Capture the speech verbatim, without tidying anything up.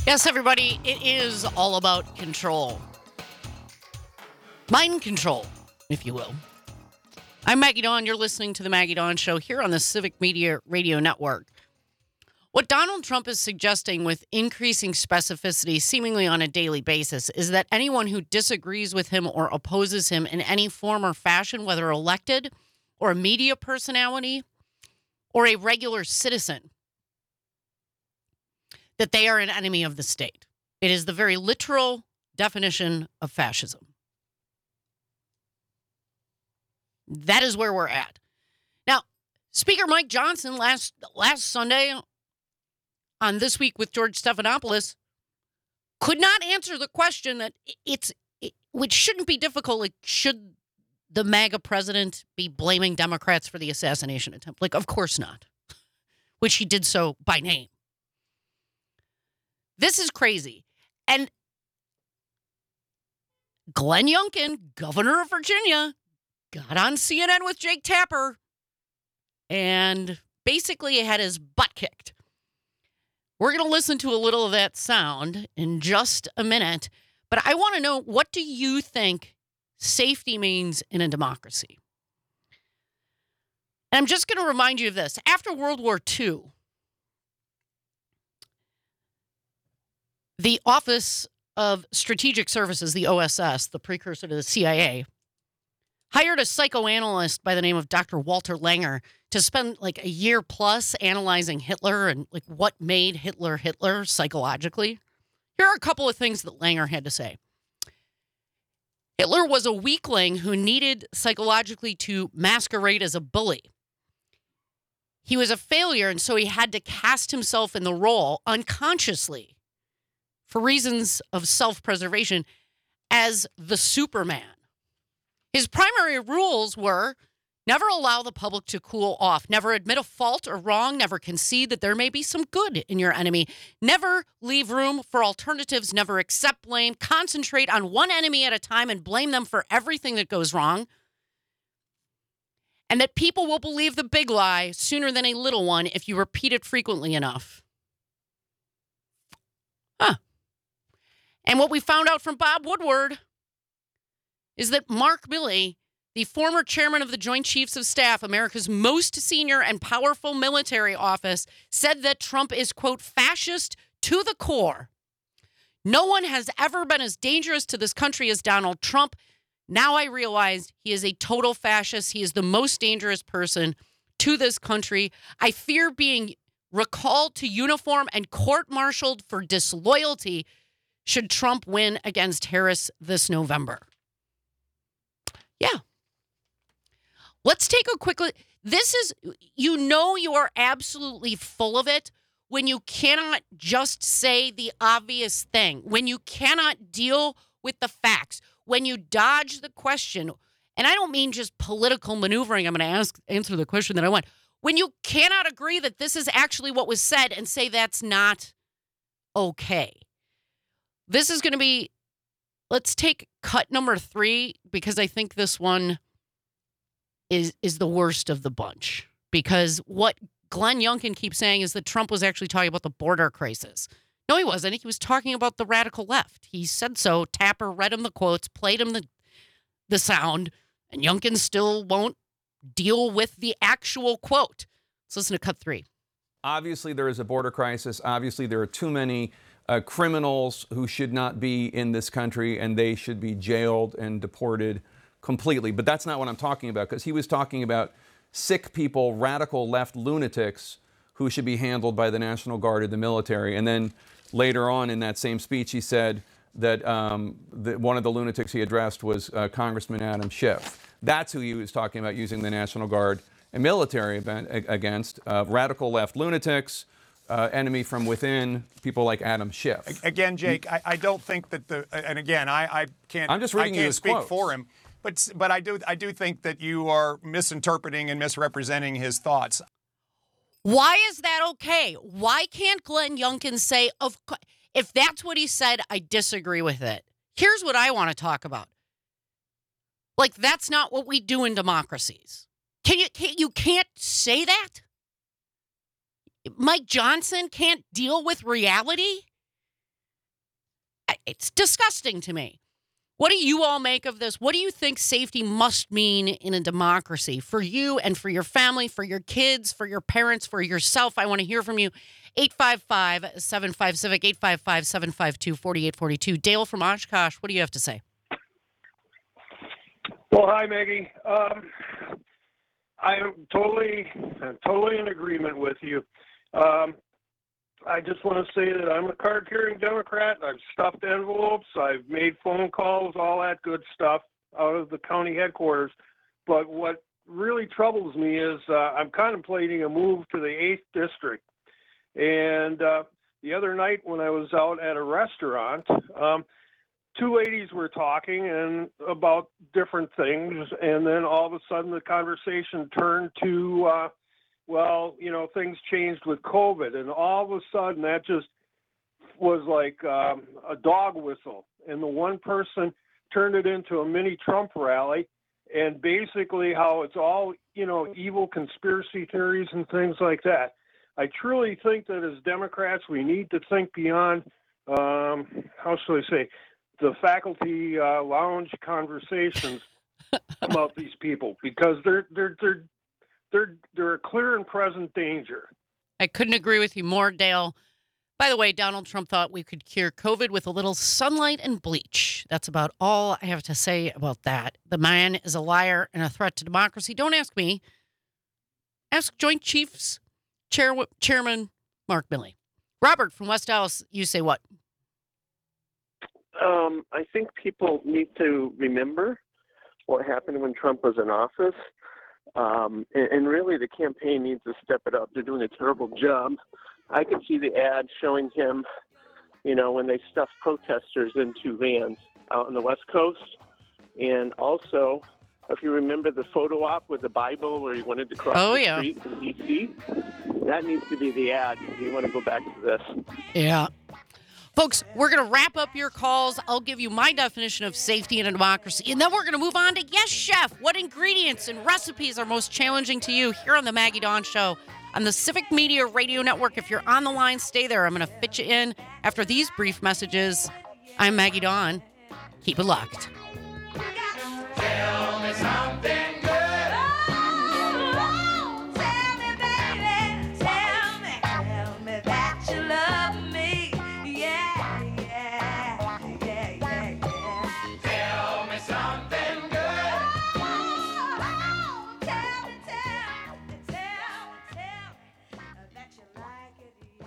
Yes, everybody, it is all about control. Mind control, if you will. I'm Maggie Dawn. You're listening to The Maggie Dawn Show here on the Civic Media Radio Network. What Donald Trump is suggesting with increasing specificity seemingly on a daily basis is that anyone who disagrees with him or opposes him in any form or fashion, whether elected or a media personality or a regular citizen, that they are an enemy of the state. It is the very literal definition of fascism. That is where we're at. Now, Speaker Mike Johnson last last Sunday on This Week with George Stephanopoulos could not answer the question that it's, it, which shouldn't be difficult. Like, should the MAGA president be blaming Democrats for the assassination attempt? Like, of course not, which he did so by name. This is crazy. And Glenn Youngkin, governor of Virginia, got on C N N with Jake Tapper and basically had his butt kicked. We're going to listen to a little of that sound in just a minute. But I want to know, what do you think safety means in a democracy? And I'm just going to remind you of this. After World War Two, the Office of Strategic Services, the O S S, the precursor to the C I A, hired a psychoanalyst by the name of Doctor Walter Langer to spend like a year plus analyzing Hitler and like what made Hitler Hitler psychologically. Here are a couple of things that Langer had to say. Hitler was a weakling who needed psychologically to masquerade as a bully. He was a failure, and so he had to cast himself in the role unconsciously, for reasons of self-preservation, as the Superman. His primary rules were never allow the public to cool off, never admit a fault or wrong, never concede that there may be some good in your enemy, never leave room for alternatives, never accept blame, concentrate on one enemy at a time and blame them for everything that goes wrong, and that people will believe the big lie sooner than a little one if you repeat it frequently enough. Huh. And what we found out from Bob Woodward is that Mark Milley, the former chairman of the Joint Chiefs of Staff, America's most senior and powerful military office, said that Trump is, quote, fascist to the core. No one has ever been as dangerous to this country as Donald Trump. Now I realize he is a total fascist. He is the most dangerous person to this country. I fear being recalled to uniform and court-martialed for disloyalty should Trump win against Harris this November. Yeah. Let's take a quick look. This is, you know, you are absolutely full of it when you cannot just say the obvious thing, when you cannot deal with the facts, when you dodge the question. And I don't mean just political maneuvering. I'm going to ask answer the question that I want. When you cannot agree that this is actually what was said and say that's not okay. This is going to be, let's take cut number three, because I think this one is is the worst of the bunch. Because what Glenn Youngkin keeps saying is that Trump was actually talking about the border crisis. No, he wasn't. He was talking about the radical left. He said so. Tapper read him the quotes, played him the, the sound, and Youngkin still won't deal with the actual quote. Let's listen to cut three. Obviously, there is a border crisis. Obviously, there are too many Uh, criminals who should not be in this country, and they should be jailed and deported completely. But that's not what I'm talking about, because he was talking about sick people, radical left lunatics who should be handled by the National Guard or the military. And then later on in that same speech, he said that um, the, one of the lunatics he addressed was uh, Congressman Adam Schiff. That's who he was talking about using the National Guard and military event against, uh, radical left lunatics, Uh, enemy from within, people like Adam Schiff. Again, Jake, I, I don't think that the, and again, I, I can't, I'm just reading I you can't his speak quotes. for him, but but I do I do think that you are misinterpreting and misrepresenting his thoughts. Why is that okay? Why can't Glenn Youngkin say, of co- if that's what he said, I disagree with it? Here's what I want to talk about. Like, that's not what we do in democracies. Can you, can, you can't say that? Mike Johnson can't deal with reality? It's disgusting to me. What do you all make of this? What do you think safety must mean in a democracy for you and for your family, for your kids, for your parents, for yourself? I want to hear from you. eight five five, seven five, civic, eight five five, seven five two, four eight four two. Dale from Oshkosh, what do you have to say? Well, hi, Maggie. Um, I am totally, I'm totally in agreement with you. Um, I just want to say that I'm a card-carrying Democrat. I've stuffed envelopes. I've made phone calls, all that good stuff out of the county headquarters. But what really troubles me is uh, I'm contemplating a move to the eighth District. And uh, the other night when I was out at a restaurant, um, two ladies were talking and about different things. And then all of a sudden the conversation turned to uh, well, you know, things changed with COVID, and all of a sudden that just was like um, a dog whistle. And the one person turned it into a mini Trump rally, and basically how it's all, you know, evil conspiracy theories and things like that. I truly think that as Democrats, we need to think beyond, um, how should I say, the faculty uh, lounge conversations about these people, because they're they're they're They're, they're a clear and present danger. I couldn't agree with you more, Dale. By the way, Donald Trump thought we could cure COVID with a little sunlight and bleach. That's about all I have to say about that. The man is a liar and a threat to democracy. Don't ask me. Ask Joint Chiefs Chair, Chairman Mark Milley. Robert from West Dallas, you say what? Um, I think people need to remember what happened when Trump was in office. Um, and, and really, the campaign needs to step it up. They're doing a terrible job. I could see the ad showing him, you know, when they stuff protesters into vans out on the West Coast. And also, if you remember the photo op with the Bible where he wanted to cross oh, the yeah. street in D C, that needs to be the ad if you want to go back to this. Yeah. Folks, we're going to wrap up your calls. I'll give you my definition of safety in a democracy. And then we're going to move on to Yes Chef. What ingredients and recipes are most challenging to you here on the Maggie Dawn Show on the Civic Media Radio Network? If you're on the line, stay there. I'm going to fit you in after these brief messages. I'm Maggie Dawn. Keep it locked. Tell me something.